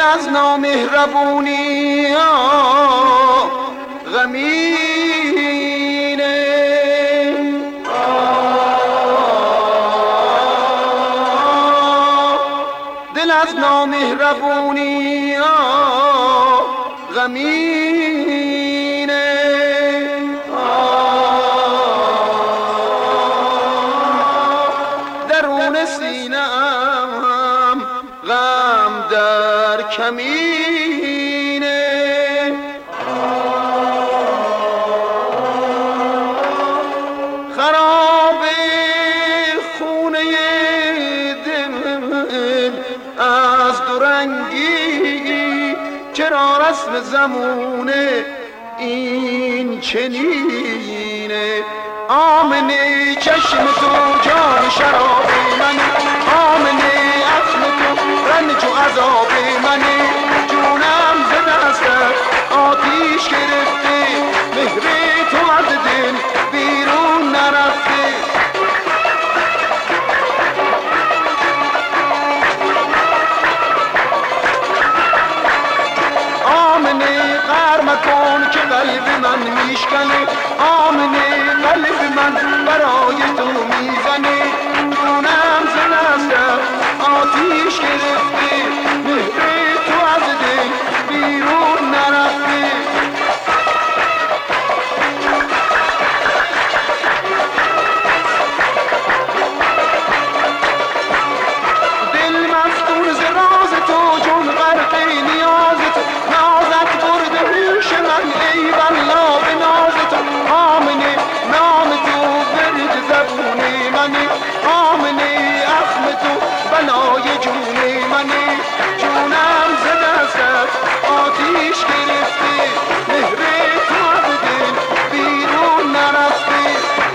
از نامهربونی غمینه. دل از نامهربونی غمینه. درون سینه‌ام غم در کمینه. خراب خونه دل از دورنگی، چرا رسم زمونه این چنینه. آمنه چشم تو جام شراب منی، آمنه عزم تو رنج و عذاب منی. جونم ز دستت آتیش گرفته، مهر تو از دل بیرون نرفته. آمنه قهر مکن که قلب من میشکنه، آمنه قلب من برای تو میزنه. جونم ز دستت آتیش گرفته، مهر تو از دل بیرون نرفته. دل مفتون ز راز تو، جون غرق نیاز تو، نازت برده هوش من ای والله به ناز تو. آمنه نام تو برد زبون منی، آمنه اخم تو بلای جون منی. جونم ز دستت آتیش گرفته، مهر تو از دل بیرون نرفته.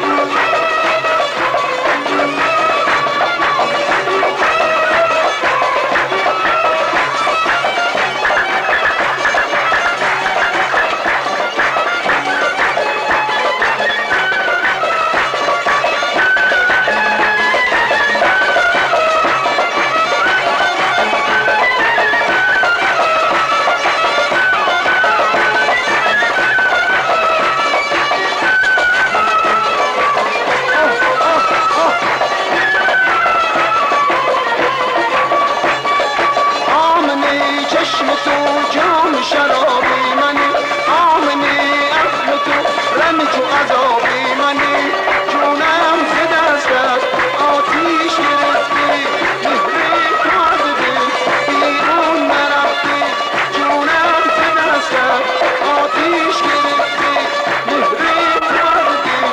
چشم تو جام شراب منی، آمنه عزم تو رنج و عذاب منی. جونم ز دستت آتیش گرفته، مهر تو از دل بیرون نرفته. جونم ز دستت آتیش گرفته، مهر تو از دل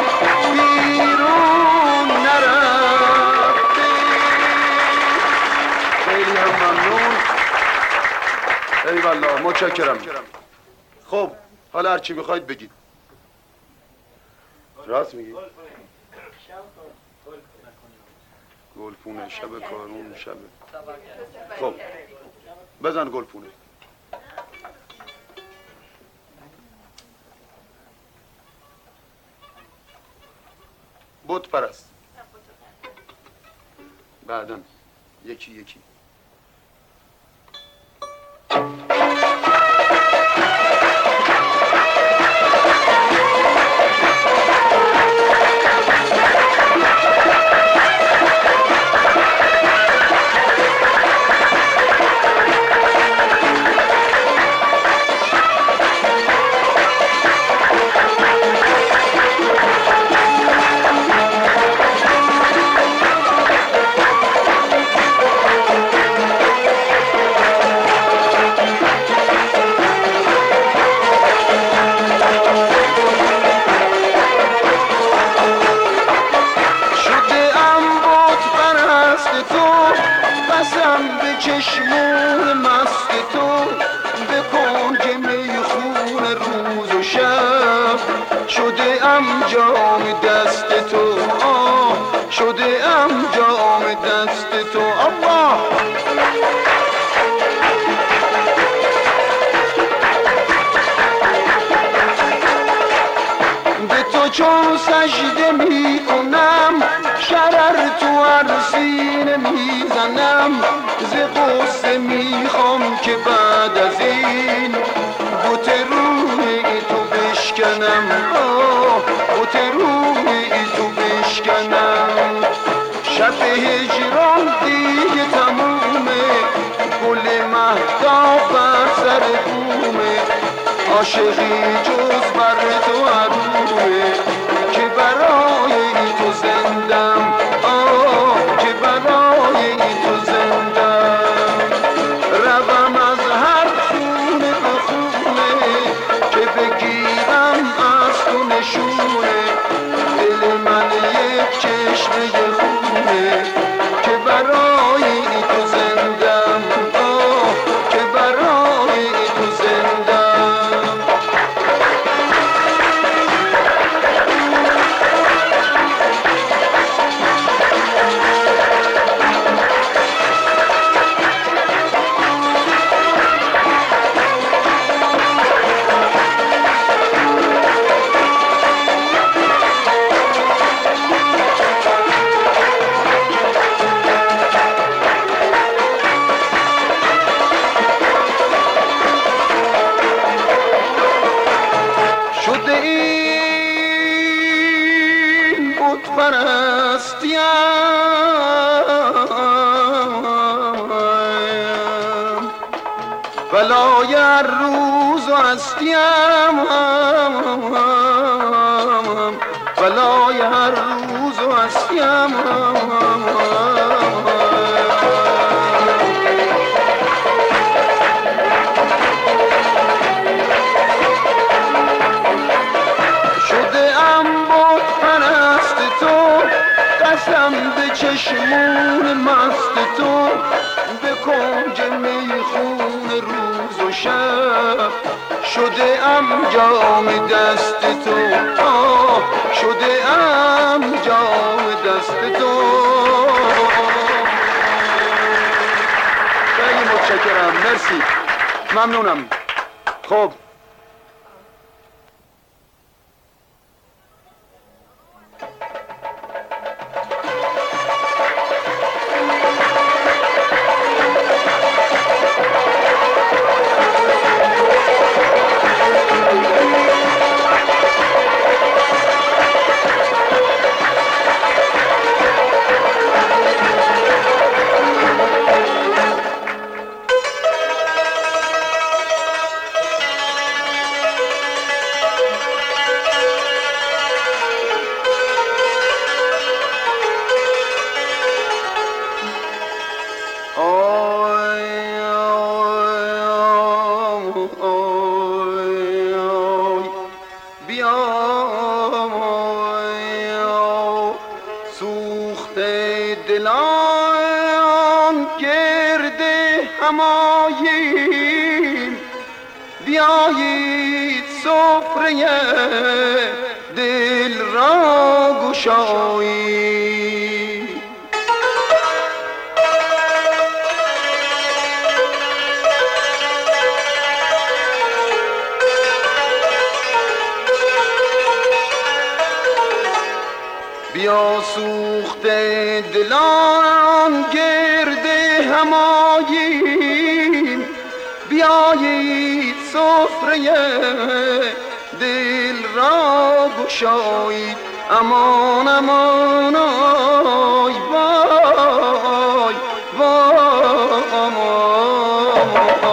بیرون نرفته. خیلی هم ممنون. ای والله متشکرم. خب حالا هر چی میخواید بگید. راست میگی؟ گلپونه شب کارون شب. خب بزن گلپونه. بت پرست. بعداً یکی یکی. چشمون مست تو به کنج میخون روز و شب، شده ام جام دست تو، شده ام جام دست تو. الله به تو چون سجده می کنم، شرر تو هر سینه می زنم، ز غصه می خوام که عاشقی جز بر تو عروه که برای تو زندم که برای تو زندم روم از هر خونه به خونه که بگیرم از تو نشونه دل من یک چشمه خونه که برای تو زندم که برای تو زندم پرستیم بلای هر روز و هستیم بلای هر روز و هستیم قسم به چشمون مست تو به کنج میخون روز و شب شده ام جام دست تو شده ام جام دست تو خیلی متشکرم مرسی ممنونم خب دلان گرد هماییم بیایید سفره دل را گشاییم بیا سوخته دلان گرد هماییم بیایید سفره دل را گشایید امان امان آی وای وای امان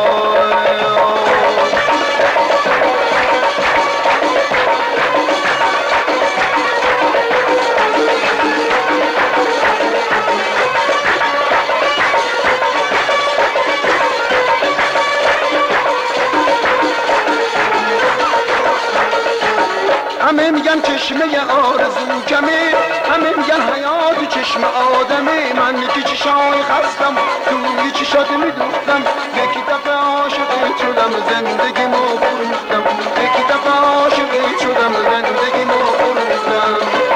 همه میگن چشمه آرزو کمه همه میگن حیات چشم آدمه من یکی چشای خستم توی چشات میدوختم یکی دفعه عاشقت شدم زندگیمو فروختم یکی دفعه عاشقت شدم زندگیمو فروختم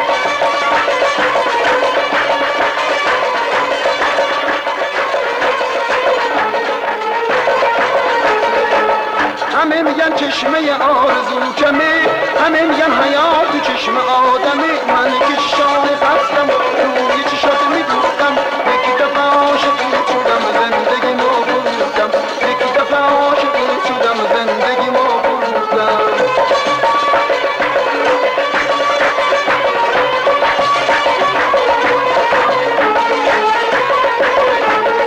همه میگن چشمه آرزو کمه همه میگن حیات چشم آدمه من یکی چشای خستم توی چشات میدوختم یکی دفعه عاشقت شدم زندگیمو فروختم یکی دفعه عاشقت شدم زندگیمو فروختم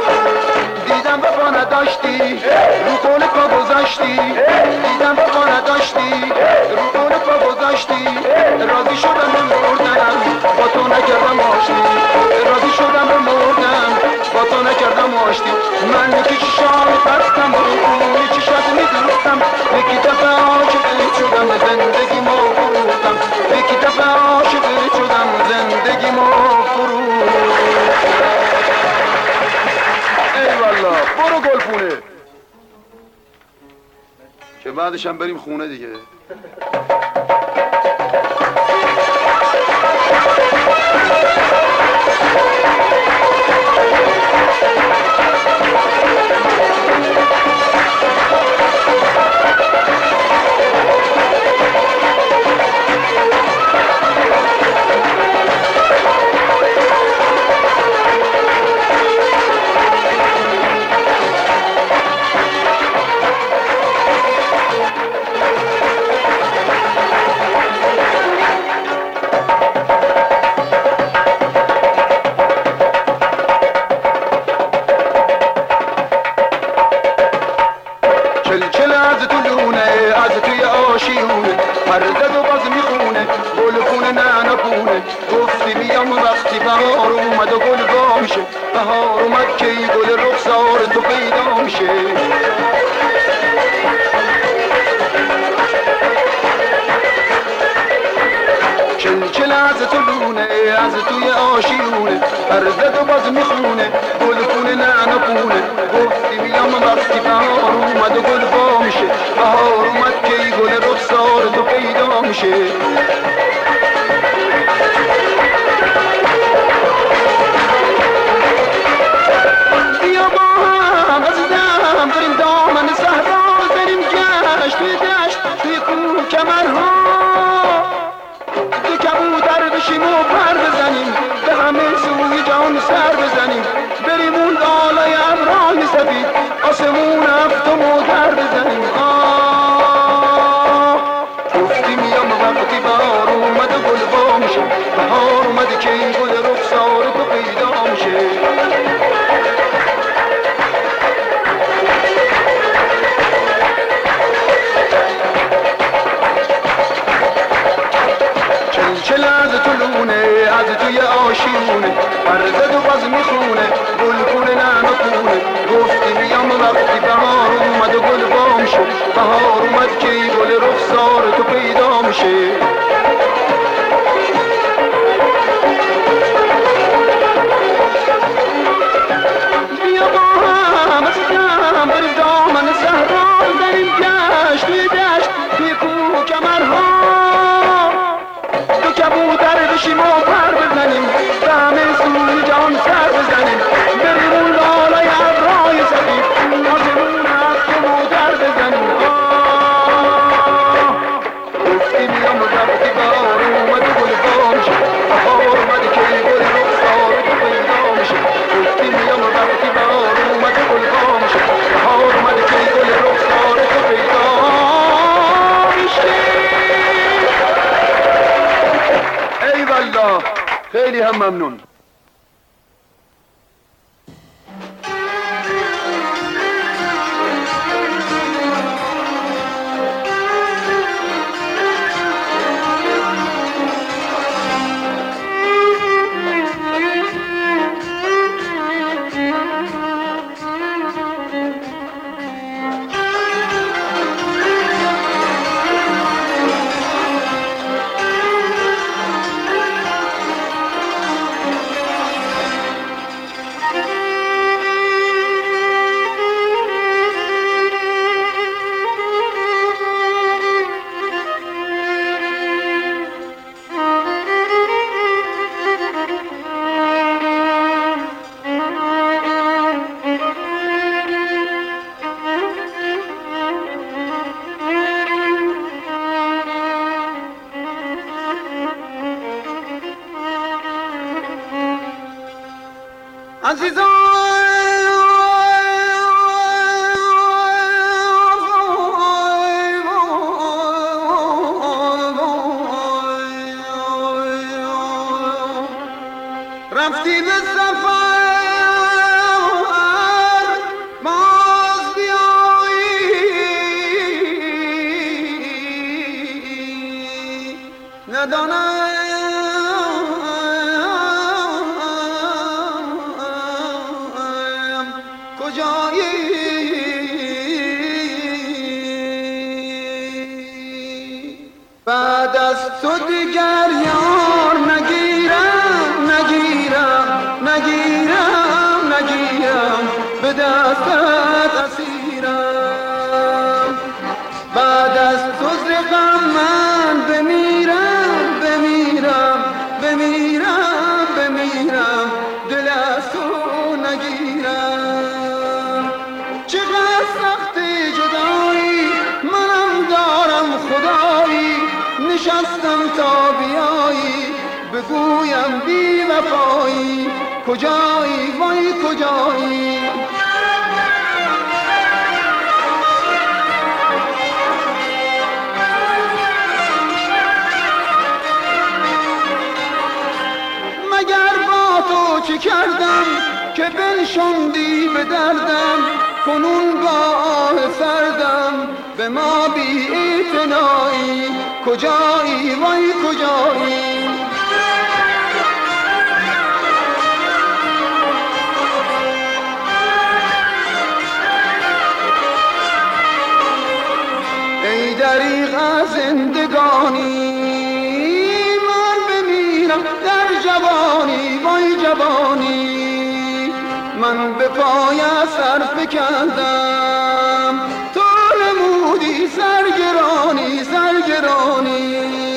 دیدم وفا نداشتی رو قول پا گذاشتی دیدم وفا نداشتی بعدش هم بریم خونه دیگه. چلچل از تو لونه از توی آشیونه هرزد و باز میخونه گل خونه نه نپونه گفتی بیام وقتی بهار اومد و گل وا میشه بهار اومد که ای گل رخسار تو پیدا میشه چلچل از تو لونه از توی آشیونه هرزد و باز میخونه گل خونه نه نپونه گفتی بیام وقتی بهار اومد و گل وا میشه بهار اومد که ای گل رخسار تو پیدا میشه بیا با هم عزیزم بریم دامن صحرا بریم گشت توی دشت توی کوه کمرها تو کبوتر بشیم و پر بزنیم به همه سوی جان سر بزنیم بریم اون بالای ابرهای سفید آسمون هفتم و در بزنیم گفتی میام وقتی بهار اومد و گل وا میشه بهار اومد که این گل رخسار تو پیدا میشه چلچل از تو لونه از توی آشیونه هرزد و باز میخونه گل خونه نه نپونه گفتی بیام وقتی بهار اومد و گل وا میشه بهار اومد که ای گل رخسار تو پیدا میشه بیا با هم عزیزم بریم دامن صحرا بریم گشت توی دشت توی کوه و کمرها کبوتر بشیم و پر بزنیم به همه سوی جان سر بزنیم بریم اون لالای ابرهای سفید آسمون هفتم و در بزنیم گفتی میام وقتی بهار اومد و گل وا میشه بهار اومد که ای گل رخسار تو پیدا میشه گفتی میام وقتی بهار اومد و گل وا میشه بهار اومد که ای گل رخسار تو پیدا میشه ای والله خیلی هم ممنون رفتی به سفر باز بیایی ندانم کجایی بعد از تو دیگر یار نگیرم به دستت اسیرم بمیرم بمیرم دل از تو نگیرم. چقدر سختی جدایی منم دارم خدایی، نشستم تا بیایی بگویم بی وفایی، کجایی وای کجایی. مگر با تو چه کردم که بنشاندی به دردم، کنون با آه سردم به ما بی اعتنایی، کجایی وای کجایی. ای دریغ از زندگانی من بمیرم در جوانی وای جوانی، من به پای سر فکندم تو نمودی سرگرانی سرگرانی.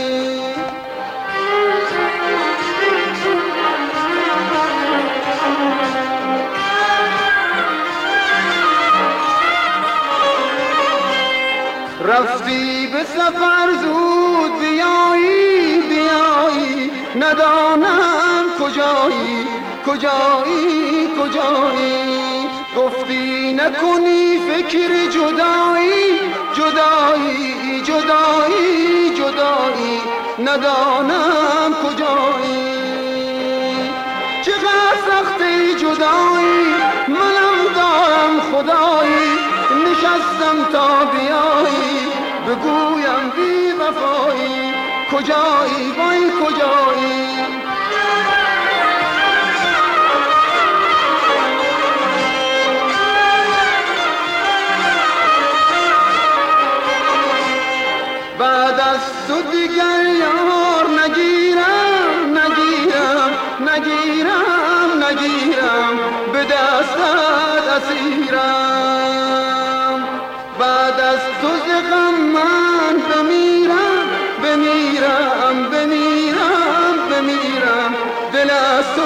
رفتی به سفر زود بیایی بیایی، ندانم کجایی کجایی کجایی. گفتی نکنی فکر جدایی جدایی جدایی جدایی، ندانم کجایی. چقدر سختی جدایی منم دارم خدایی، نشستم تا بیایی بگویم بی وفایی، کجایی وای کجایی. بعد از تو دیگر یار نگیرم نگیرم نگیرم نگیرم، به دستت اسیرم. بعد از تو ز غم من بمیرم بمیرم بمیرم بمیرم، دل از تو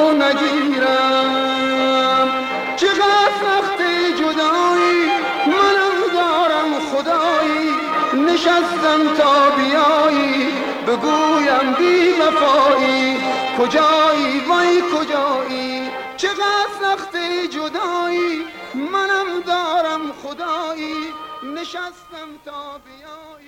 نگیرم. چقدر سختی جدایی منم دارم خدایی، نشستم تا بیایی بگویم بی وفایی، کجایی وای کجایی. چقدر سختی جدایی منم دارم خدایی، نشستم تا بیایی.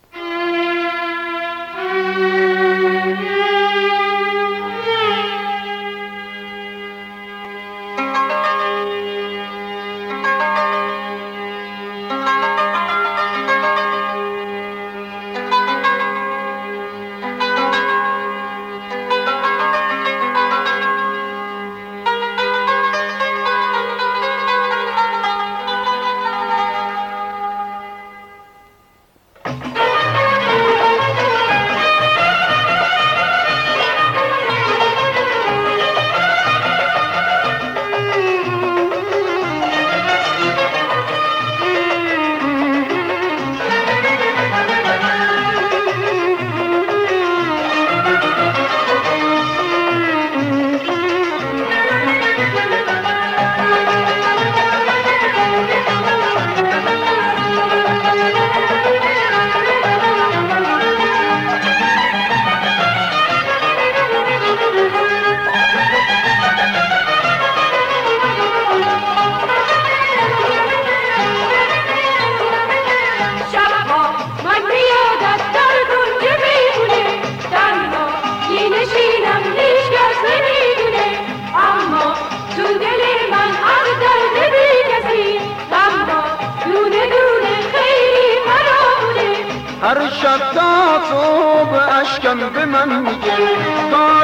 هر شب تا صبح اشکم به من میگه کار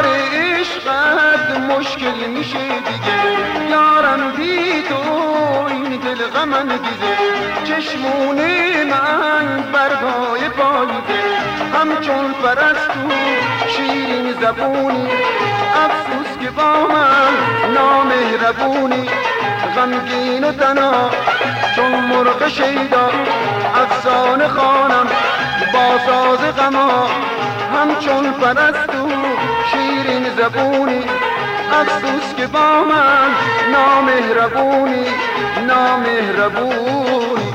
عشقت مشکل میشه دیگه. یارم بی تو این دل غمم دیده، چشمون من برگای پاییده. همچون پرستو شیرین زبونی، افسوس که با من نامهربونی. غمگین و تنها چون مرغ شیدا، افسانه خوانم با ساز غما. همچون پرستو زبونی، افسوس که با من نامهربونی، نامهربونی.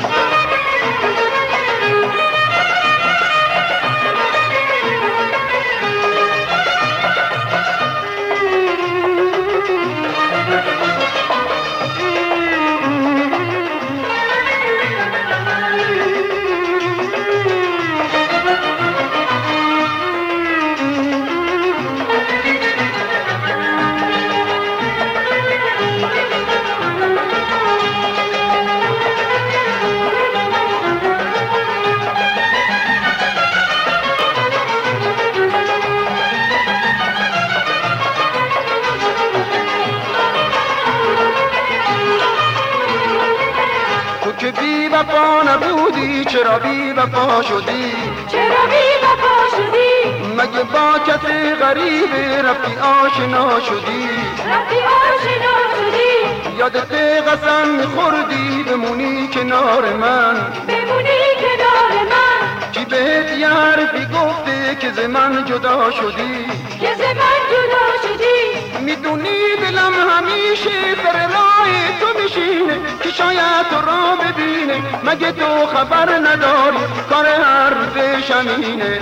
که بی وفا نبودی چرا بی وفا شدی، چرا بی وفا شدی؟ مگه با کسی غریب رفتی آشنا شدی، رفتی آشنا شدی؟ یادت قسم میخوردی بمونی کنار من، بمونی کنار من. کی بهت یه حرفی گفته که ز من جدا شدی، که ز من جدا شدی؟ میدونی دلم همیشه سر راه تو میشینه که شاید تو را ببینه، مگه تو خبر نداری کار هر روز شمینه.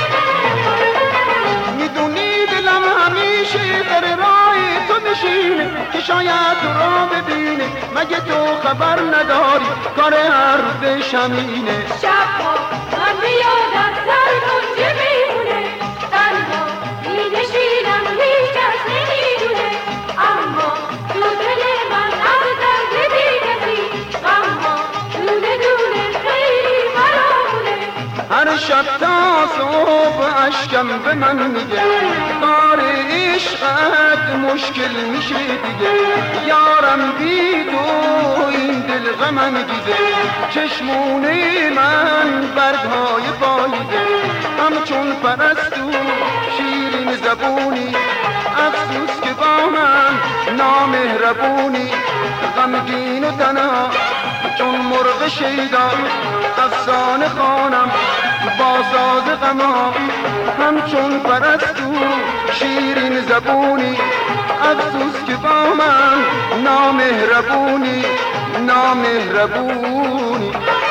میدونی دلم همیشه سر راه تو میشینه که شاید تو را ببینه، مگه تو خبر نداری کار هر روز شمینه. شبها من بیادم سر کنجه میمونه، تنها مینشینم هیچ کس نمیدونه، اما تو دل من از درد بی کسی غمها دونه دونه خیلی برامونه. هر شب تا صبح اشکم به من میگه کار عشقت مشکل میشه دیگه، یارم بی تو این دل غمم دیده، چشمونه من برگهای بایده، همچون پرستو شیرین زبونی، افسوس که با من نامهربونی، غمگین و تنها چون مرغ شیدا افسانه خوانم با ساز غما، همچون پرستو شیرین زبونی، افسوس که با من نامهربونی، نامهربونی.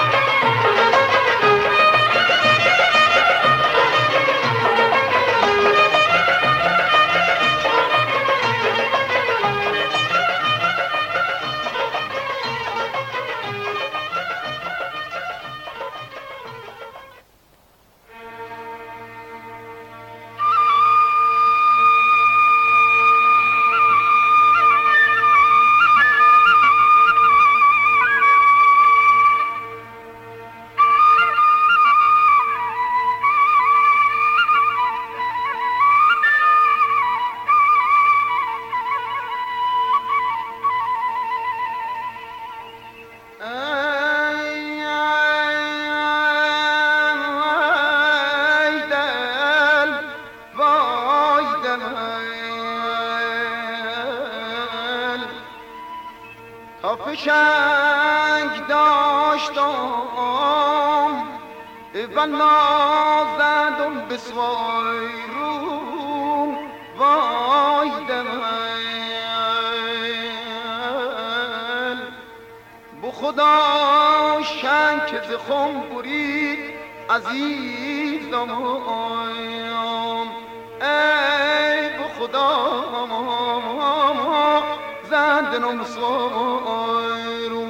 تا فشنگ داشتم و نازدم به سوای رو، وای دمن بو خدا شنگ که ز خم برید عزیزم، ای بو خدا زندنم سوای رو.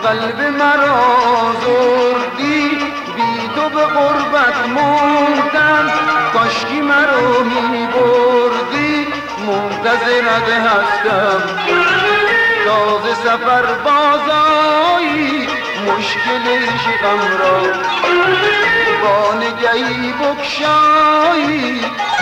قلب مرا زردی، بی تو به غربت موندم، کاشکی مرا می بردی، منتظرت هستم. تازه سفر بازایی، مشکلش غم را با نگهی بکشایی.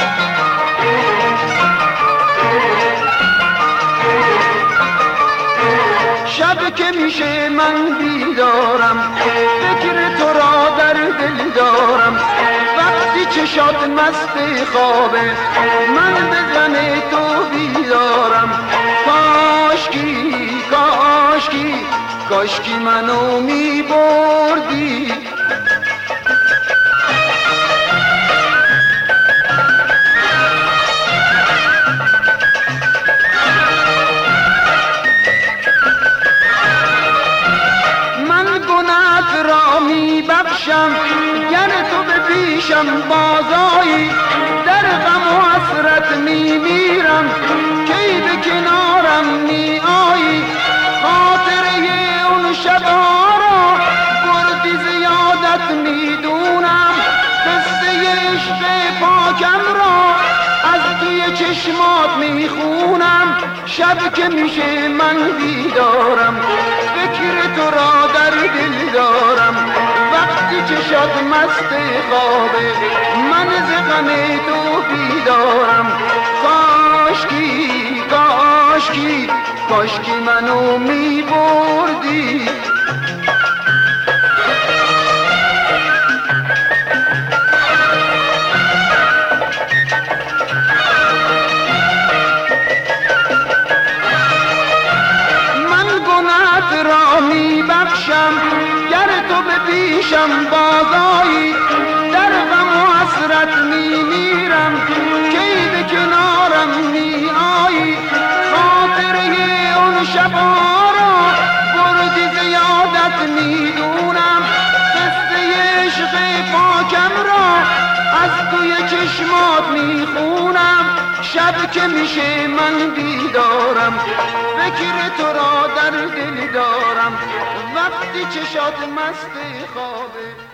شب که میشه من بیدارم، فکر تو را در دل دارم. وقتی چشات مست خوابه، من به زن تو بیدارم. کاشکی کاشکی کاشکی منو می بردی. بخشم گر تو به پیشم بازایی، در غم و حسرت می میرم، کی به کنارم می آیی. خاطره اون شبا را بردی زیادت می دونم، قصه عشق پاکم را از توی چشمات می خونم. شب که میشه من بیدارم، فکر تو را در دل دارم. وقتی چشات مست خوابه، من ز غم تو بیدارم. کاشکی کاشکی کاشکی منو می بردی. بخشم گر تو به پیشم بازایی، در غم و حسرت می میرم، کی به کنارم می آیی. خاطره اون شبا را بردی زیادت می دونم، قصه عشق پاکم را از توی چشمات می خونم. شب که میشه من بیدارم، فکر تو را در دل دارم. وقتی چشات مست خوابه